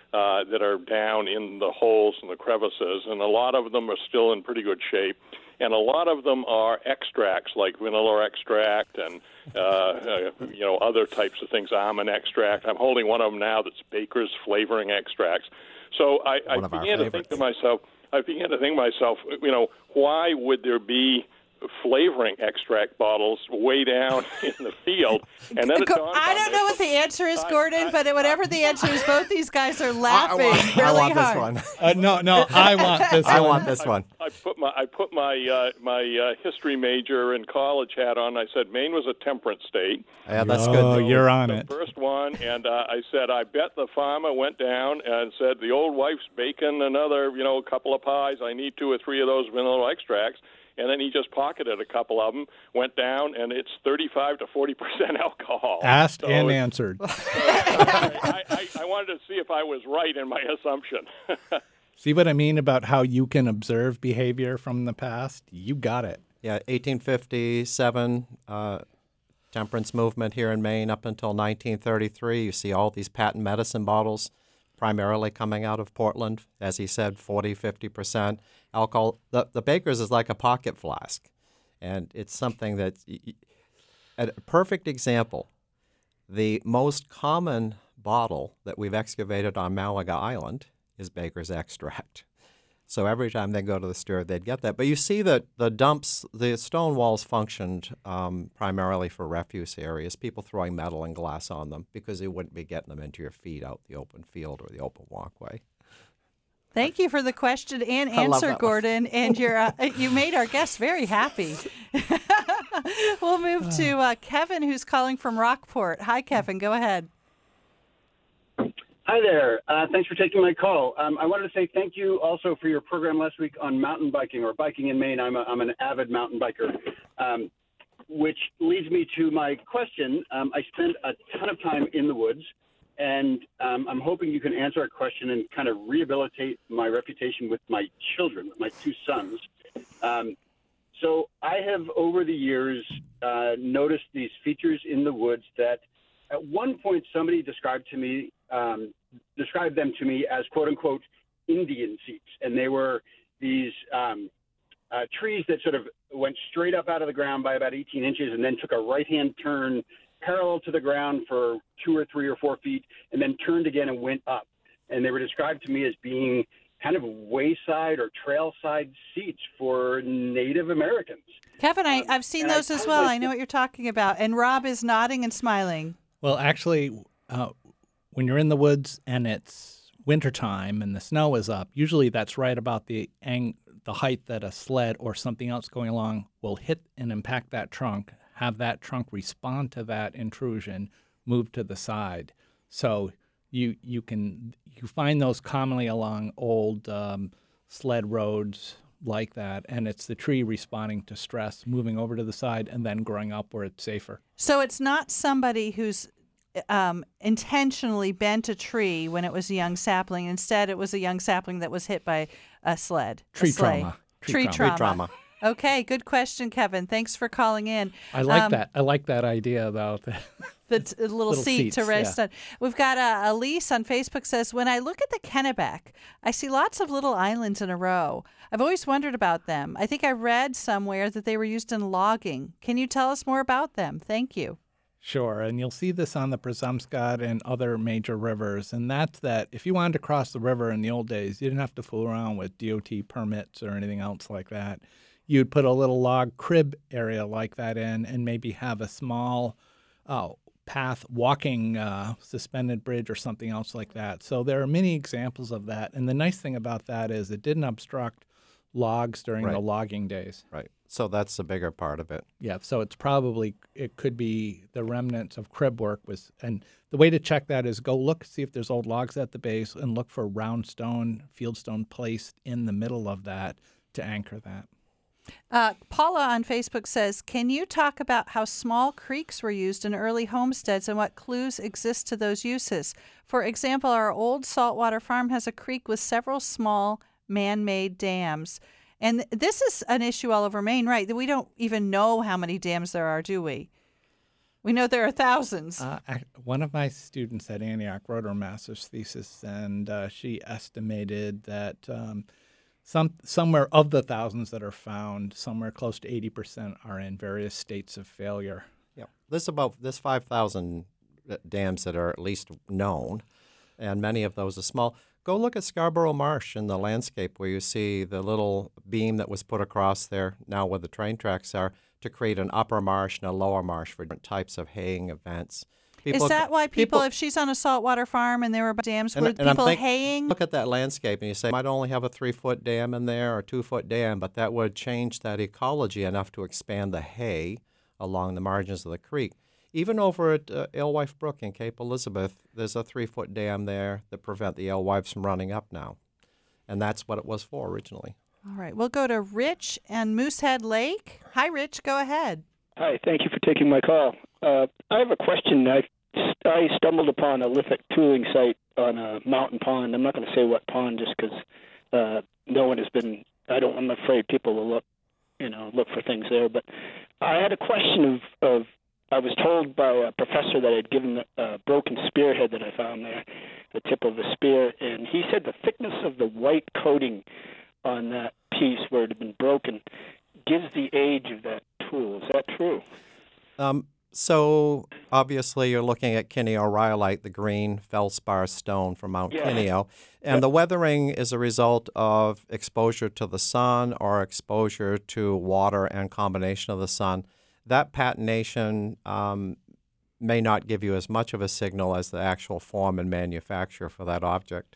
uh, that are down in the holes and the crevices, and a lot of them are still in pretty good shape. And a lot of them are extracts, like vanilla extract and uh, uh, you know other types of things, almond extract. I'm holding one of them now that's Baker's flavoring extracts. So I, I began to think to myself, I began to think to myself, you know, why would there be flavoring extract bottles way down in the field? And then it dawned I don't know what the answer is, Gordon, I, but whatever the answer is, both these guys are laughing I, I want, really I want hard. this one. Uh, no, no, I want this I one. want this one. I, I put my I put my uh, my uh, history major in college hat on. I said Maine was a temperate state. Yeah, that's oh, good. Oh, you're on the it. First one, and uh, I said I bet the farmer went down and said the old wife's baking another, you know, a couple of pies. I need two or three of those vanilla extracts. And then he just pocketed a couple of them, went down, and it's thirty-five to forty percent alcohol. Asked so and answered. So I, I, I wanted to see if I was right in my assumption. See what I mean about how you can observe behavior from the past? You got it. Yeah, eighteen fifty-seven, uh, temperance movement here in Maine up until nineteen thirty-three. You see all these patent medicine bottles primarily coming out of Portland. As he said, forty, fifty percent alcohol. The, the Baker's is like a pocket flask, and it's something that, a perfect example, the most common bottle that we've excavated on Malaga Island is Baker's extract. So every time they go to the store, they'd get that. But you see that the dumps, the stone walls functioned um, primarily for refuse areas, people throwing metal and glass on them because they wouldn't be getting them into your feet out the open field or the open walkway. Thank you for the question and I love answer, that one. Gordon. And you're, uh, you made our guests very happy. We'll move to uh, Kevin, who's calling from Rockport. Hi, Kevin. Go ahead. Hi there. Uh, thanks for taking my call. Um, I wanted to say thank you also for your program last week on mountain biking or biking in Maine. I'm, a, I'm an avid mountain biker, um, which leads me to my question. Um, I spend a ton of time in the woods, and um, I'm hoping you can answer a question and kind of rehabilitate my reputation with my children, with my two sons. Um, so I have, over the years, uh, noticed these features in the woods that at one point somebody described to me, um, described them to me as quote unquote Indian seats. And they were these um, uh, trees that sort of went straight up out of the ground by about eighteen inches and then took a right-hand turn parallel to the ground for two or three or four feet and then turned again and went up. And they were described to me as being kind of wayside or trailside seats for Native Americans. Kevin, I, I've seen and those I as kind of well. like I know what you're talking about. And Rob is nodding and smiling. Well, actually, uh, when you're in the woods and it's wintertime and the snow is up, usually that's right about the ang- the height that a sled or something else going along will hit and impact that trunk, have that trunk respond to that intrusion, move to the side. So you you can you find those commonly along old um, sled roads like that, and it's the tree responding to stress, moving over to the side, and then growing up where it's safer. So it's not somebody who's um, intentionally bent a tree when it was a young sapling. Instead, it was a young sapling that was hit by a sled. Tree a sleigh. trauma. Tree, Tree trauma. trauma. Tree trauma. Okay, good question, Kevin. Thanks for calling in. I like Um, that. I like that idea about that. The t- little, Little seat to seats, rest yeah. on. We've got uh, Elise on Facebook says, when I look at the Kennebec, I see lots of little islands in a row. I've always wondered about them. I think I read somewhere that they were used in logging. Can you tell us more about them? Thank you. Sure, and you'll see this on the Presumpscot and other major rivers, and that's that if you wanted to cross the river in the old days, you didn't have to fool around with D O T permits or anything else like that. You'd put a little log crib area like that in and maybe have a small uh, path, walking uh, suspended bridge or something else like that. So there are many examples of that, and the nice thing about that is it didn't obstruct logs during Right. the logging days. Right. So that's the bigger part of it. Yeah, so it's probably, it could be the remnants of crib work was, and the way to check that is go look, see if there's old logs at the base and look for round stone, field stone placed in the middle of that to anchor that. Uh, Paula on Facebook says, can you talk about how small creeks were used in early homesteads and what clues exist to those uses? For example, our old saltwater farm has a creek with several small man-made dams. And this is an issue all over Maine, right? That we don't even know how many dams there are, do we? We know there are thousands. Uh, I, one of my students at Antioch wrote her master's thesis, and uh, she estimated that um, some somewhere of the thousands that are found, somewhere close to eighty percent are in various states of failure. Yeah, there's about there's five thousand dams that are at least known, and many of those are small. Go look at Scarborough Marsh in the landscape where you see the little beam that was put across there now where the train tracks are to create an upper marsh and a lower marsh for different types of haying events. People, Is that why people, people if she's on a saltwater farm and there were dams, and, were and I'm people think- haying? Look at that landscape and you say, I might only have a three-foot dam in there or two-foot dam, but that would change that ecology enough to expand the hay along the margins of the creek. Even over at uh, Alewife Brook in Cape Elizabeth, there's a three-foot dam there that prevent the alewives from running up now. And that's what it was for originally. All right, we'll go to Rich and Moosehead Lake. Hi, Rich, go ahead. Hi, thank you for taking my call. Uh, I have a question. I, I stumbled upon a lithic tooling site on a mountain pond. I'm not going to say what pond just because uh, no one has been, I don't, I'm afraid people will look, you know, look for things there. But I had a question of, of I was told by a professor that had given a broken spearhead that I found there, the tip of a spear, and he said the thickness of the white coating on that piece where it had been broken gives the age of that tool. Is that true? Um, so obviously you're looking at Kineo-rhyolite, the green feldspar stone from Mount Yeah. Kineo, and Yep. the weathering is a result of exposure to the sun or exposure to water and combination of the sun. That patination um, may not give you as much of a signal as the actual form and manufacture for that object.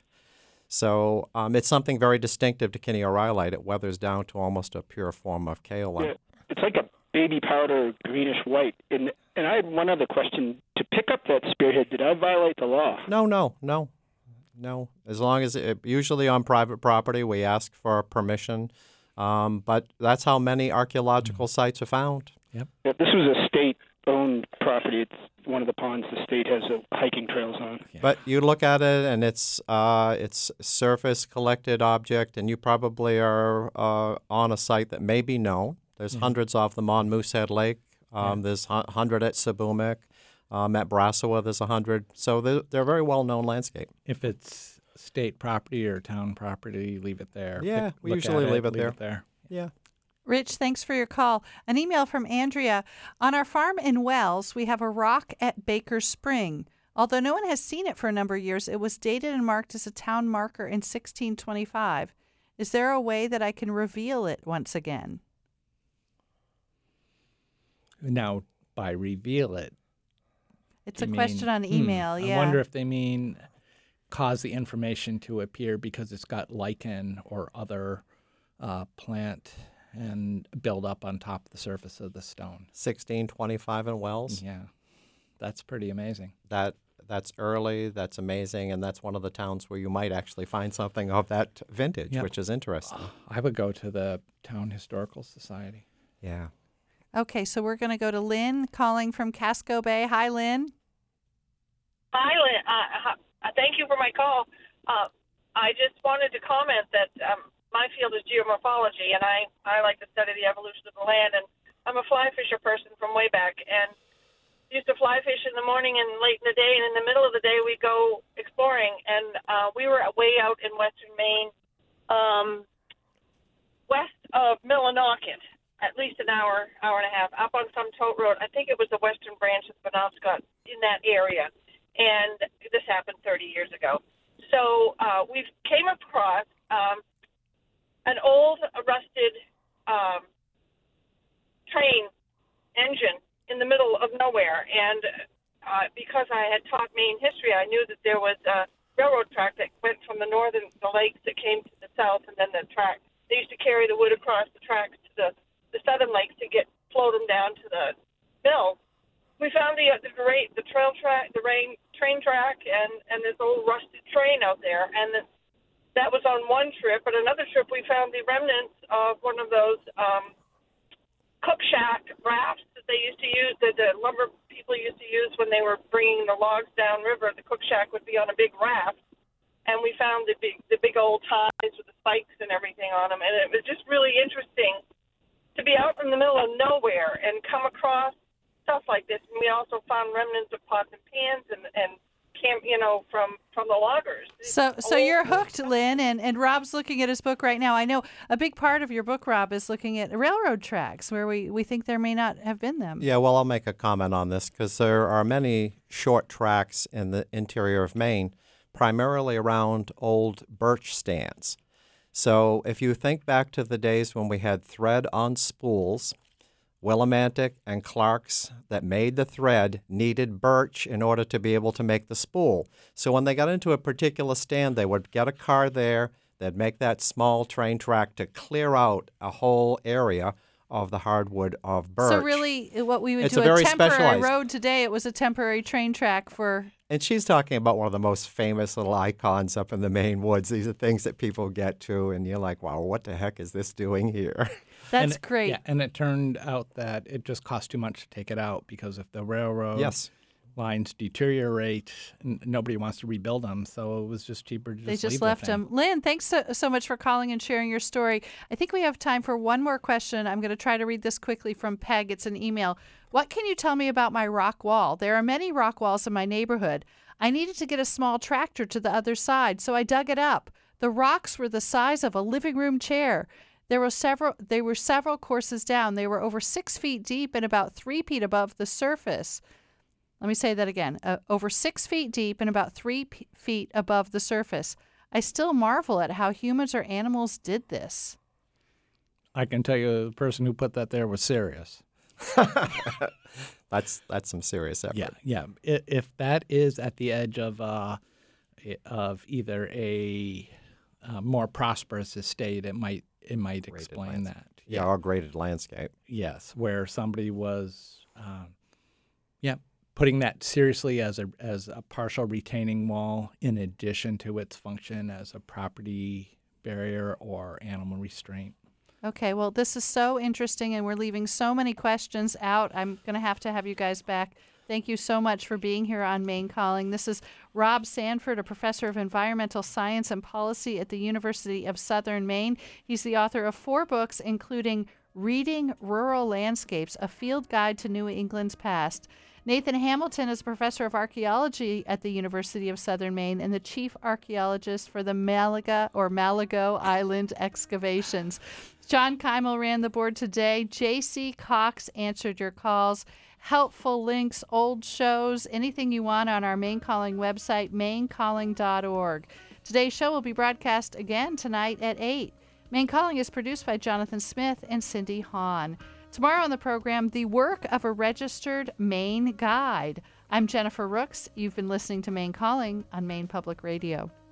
So um, it's something very distinctive to Kineo-rhyolite. It weathers down to almost a pure form of kaolin. Yeah, it's like a baby powder, greenish white. And and I had one other question. To pick up that spearhead, did I violate the law? No, no, no, no. As long as it, usually on private property, we ask for permission. Um, but that's how many archaeological sites are found. Yep. Yeah, this was a state-owned property. It's one of the ponds the state has uh, hiking trails on. But you look at it, and it's uh, it's surface collected object, and you probably are uh, on a site that may be known. There's Mhm. hundreds of them on Moosehead Lake. Um, Yeah. There's a hundred at Sabumic. Um, at Brassoa, there's a hundred. So they're, they're a very well-known landscape. If it's state property or town property, leave it there. Yeah, Pick- we look usually at leave it leave there. It there. Yeah. Rich, thanks for your call. An email from Andrea. On our farm in Wells, we have a rock at Baker Spring. Although no one has seen it for a number of years, it was dated and marked as a town marker in sixteen twenty-five. Is there a way that I can reveal it once again? Now, by reveal it, It's do a you question mean- on hmm, email, yeah. I wonder if they mean cause the information to appear because it's got lichen or other uh, plant and build up on top of the surface of the stone. sixteen twenty-five in Wells. Yeah, that's pretty amazing. That that's early. That's amazing, and that's one of the towns where you might actually find something of that vintage, Yeah. which is interesting. I would go to the Town Historical Society. Yeah. Okay, so we're going to go to Lynn calling from Casco Bay. Hi, Lynn. Hi, Lynn. Uh, uh, thank you for my call. Uh, I just wanted to comment that um, my field is geomorphology, and I, I like to study the evolution of the land. And I'm a fly fisher person from way back, and used to fly fish in the morning and late in the day, and in the middle of the day we go exploring. And uh, we were way out in western Maine, um, west of Millinocket, at least an hour, hour and a half, up on some tote road. I think it was the western branch of the Penobscot in that area. And this happened thirty years ago. So uh, we came across um, an old rusted um, train engine in the middle of nowhere. And uh, because I had taught Maine history, I knew that there was a railroad track that went from the northern the lakes that came to the south, and then the track. They used to carry the wood across the tracks to the, the southern lakes to get float them down to the mill. We found the the, the trail track, the rain train track, and and this old rusted train out there, and the, that was on one trip. But another trip, we found the remnants of one of those um, cook shack rafts that they used to use, that the lumber people used to use when they were bringing the logs downriver. The cook shack would be on a big raft, and we found the big the big old ties with the spikes and everything on them, and it was just really interesting to be out in the middle of nowhere and come across stuff like this. And we also found remnants of pots and pans and and camp, you know, from from the loggers. So, so you're hooked, Lynn, and, and Rob's looking at his book right now. I know a big part of your book, Rob, is looking at railroad tracks where we, we think there may not have been them. Yeah, well, I'll make a comment on this because there are many short tracks in the interior of Maine, primarily around old birch stands. So if you think back to the days when we had thread on spools, Willimantic and Clark's that made the thread needed birch in order to be able to make the spool. So when they got into a particular stand, they would get a car there, they'd make that small train track to clear out a whole area of the hardwood of birch. So really, what we would It's do a a, very temporary specialized- road today, it was a temporary train track for... And she's talking about one of the most famous little icons up in the Maine woods. These are things that people get to, and you're like, wow, what the heck is this doing here? That's And it- great. Yeah, and it turned out that it just cost too much to take it out because if the railroad Yes. lines deteriorate, n- nobody wants to rebuild them. So it was just cheaper to just They just leave the left thing. them. Lynn, thanks so, so much for calling and sharing your story. I think we have time for one more question. I'm going to try to read this quickly from Peg. It's an email. What can you tell me about my rock wall? There are many rock walls in my neighborhood. I needed to get a small tractor to the other side, so I dug it up. The rocks were the size of a living room chair. There were several. They were several courses down. They were over six feet deep and about three feet above the surface. Let me say that again. Uh, over six feet deep and about three p- feet above the surface. I still marvel at how humans or animals did this. I can tell you the person who put that there was serious. That's that's some serious effort. Yeah, yeah. I- If that is at the edge of uh, i- of either a uh, more prosperous estate, it might it might explain that. Yeah, or graded landscape. Yes, where somebody was, um, yeah, putting that seriously as a as a partial retaining wall in addition to its function as a property barrier or animal restraint. Okay, well, this is so interesting, and we're leaving so many questions out. I'm going to have to have you guys back. Thank you so much for being here on Maine Calling. This is Rob Sanford, a professor of environmental science and policy at the University of Southern Maine. He's the author of four books, including Reading Rural Landscapes, A Field Guide to New England's Past. Nathan Hamilton is a professor of archaeology at the University of Southern Maine and the chief archaeologist for the Malaga or Malago Island excavations. John Keimel ran the board today. J C Cox answered your calls. Helpful links, old shows, anything you want on our Maine Calling website, maine calling dot org. Today's show will be broadcast again tonight at eight. Maine Calling is produced by Jonathan Smith and Cindy Hahn. Tomorrow on the program, the work of a registered Maine guide. I'm Jennifer Rooks. You've been listening to Maine Calling on Maine Public Radio.